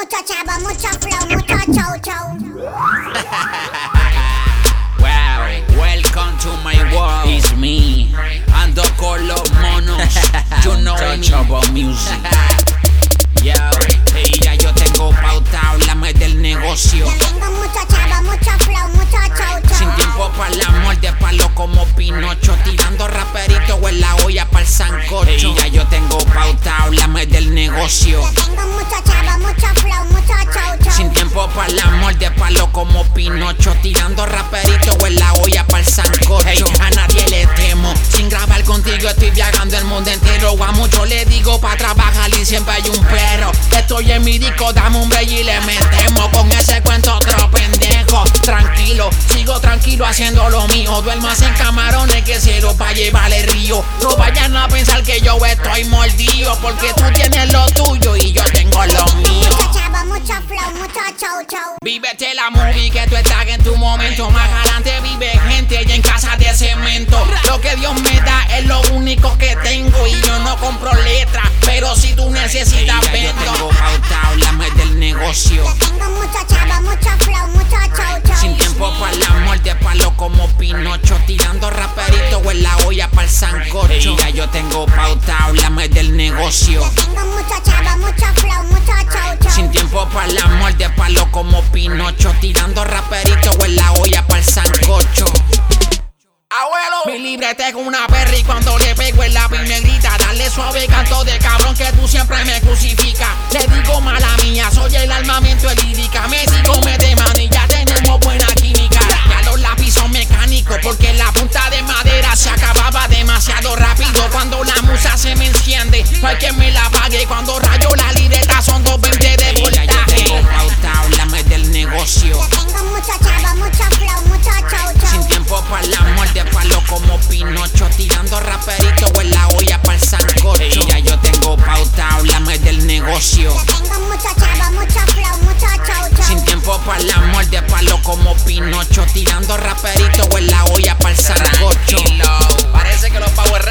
mucho chavo, mucho flow, mucho show, show. Wow, welcome to my world. It's me. Ando con los monos. You know me. About music. Yo, hey, ya yo tengo pauta, háblame del negocio. Yo tengo mucho chavo, mucho flow, mucho show, show. Sin tiempo para el amor de palo como Pinocho, tirando raperito o en la olla para el sancocho. Hey, ya yo tengo pauta, háblame del negocio. Yo tengo mucho chavo, mucho flow, mucho show, show. Sin tiempo para el amor de palo como Pinocho, tirando raperito o en la olla para el sancocho. Hey, a nadie le temo, sin grabar contigo estoy viajando el mundo entero. A mucho le digo pa' trabajar y siempre hay un perro. Estoy en mi disco, dame un break y le metemos. Con ese cuento otro pendejo. Tranquilo, sigo tranquilo haciendo lo mío. Duermas en camarones que cielo pa' llevar el río. No vayan a pensar que yo estoy mordido, porque tú tienes lo tuyo y yo tengo lo mío. Mucho chavo, mucho flow, mucho show, show. Vívete la movie que tú estás en tu momento. Más adelante vive gente y en casa de cemento. Lo que Dios me da es lo único que tengo y yo no compro letras, pero si tú necesitas vendo. Yo tengo pauta, háblame del negocio. Yo tengo mucho chavo, mucho flow, mucho show, show. Sin tiempo para el amor de palo como Pinocho, tirando raperito o en la olla para el sancocho. Ya yo tengo pauta, háblame del negocio. Yo tengo mucho chavo, mucho flow, mucho show, show. Sin tiempo para el amor de palo como Pinocho, tirando raperito o en la olla para el sancocho. Abuelo, mi libreta es una perra y cuando le pego el lápiz me grita. Dale suave canto de cabrón que tú siempre me crucificas. Le digo mala mía, soy el armamento de lírica. Me digo mete mano y ya tenemos buena química. Ya los lápices son mecánicos porque la punta de madera se acababa demasiado rápido. Cuando la musa se me enciende, no hay quien me la pague. Cuando rayo la libreta son 220 de voltaje. Yo tengo pauta, háblame del negocio. Yo tengo mucho chavo, mucho flow, mucho show, show. Sin tiempo para el amor de palo como Pinocho, tirando raperito o en la olla para el sancocho. Ya yo tengo pauta, háblame del negocio. Yo tengo mucho chavo, mucho flow, mucho show, show. Sin tiempo para el amor de palo como Pinocho, tirando raperito o en la olla para el sancocho. Parece que los Power